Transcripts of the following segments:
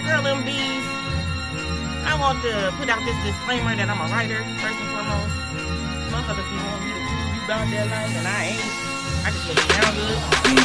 Girl MBs, I want to put out this disclaimer that I'm a writer, first and foremost. Motherfuckers be wanting me to prove you about that life, and I ain't. I just make it sound good.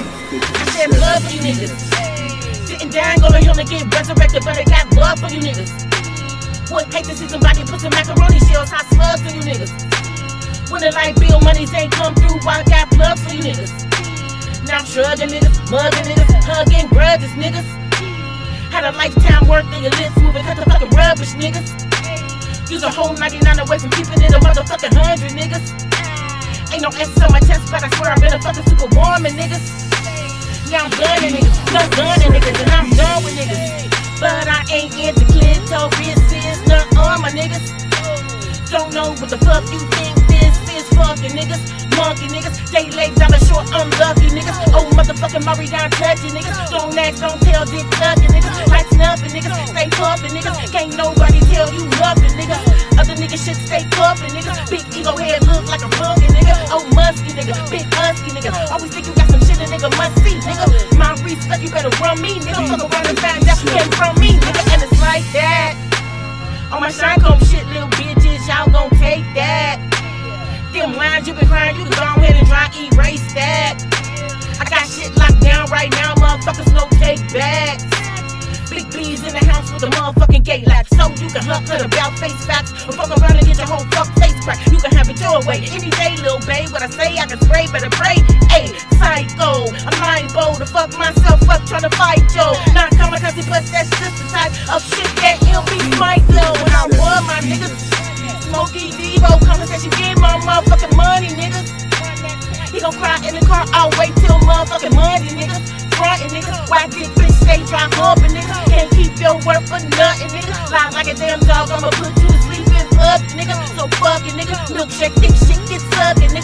I said love for you niggas. Sitting down, gonna heal and get resurrected, but I got love for you niggas. Would hate to see somebody put some macaroni shells, hot slugs for you niggas. When the light bill monies ain't come through, I got blood for you niggas. Now I'm shrugging niggas, mugging niggas, hugging grudges niggas. Had a lifetime worth of your lips moving, cut the fucking rubbish niggas. Use a whole 99 away from keeping it a motherfucking 100 niggas. Ain't no answers on my test, but I swear I've been a fucking superwoman niggas. Now I'm gunning niggas, done gunning niggas, and I'm done with niggas. But I ain't into clitoris, none on my niggas. Don't know what the fuck you think this is, fucking niggas. Monkey niggas, they late down the short, unlucky niggas. Oh motherfucking Murray down touchy niggas. Don't ask, don't tell, dick sucking niggas. Lights nothing niggas, stay puffin' niggas. Can't nobody tell you nothing niggas. Other niggas shit stay puffin' niggas. Big ego head look like a pumpkin nigga. Oh musky nigga, big husky nigga. Always think you got some shit a nigga must see nigga. My respect, you better run me nigga. Fuck around and find out you came from me nigga. And it's like that. On my shine comb shit, little bitches, y'all gon' take that. Them lines you been crying, you can go ahead and try erase that. I got shit locked down right now, motherfuckers no take backs. Big B's in the house with a motherfucking gate latch, so you can huck her about face facts or fuck around and get your whole fuck face cracked. You can have it your way any day, little babe. What I say, I can spray, better pray. Ayy, psycho, I'm liable to fuck myself up trying to fight yo. Not kamikaze, but that's just the type of shit that LB might do. When I want my niggas, Smokey Devo, conversation, get my motherfucking money, niggas. He gon' cry in the car, I'll wait till motherfucking Monday, niggas. Frontin' niggas, why dick bitch stay dry humpin' niggas. Can't keep your word for nothing, niggas. Lie like a damn dog, I'ma put you to sleep and fuck, niggas. So fuckin' niggas, milkshake, thick shit, get suckin', niggas.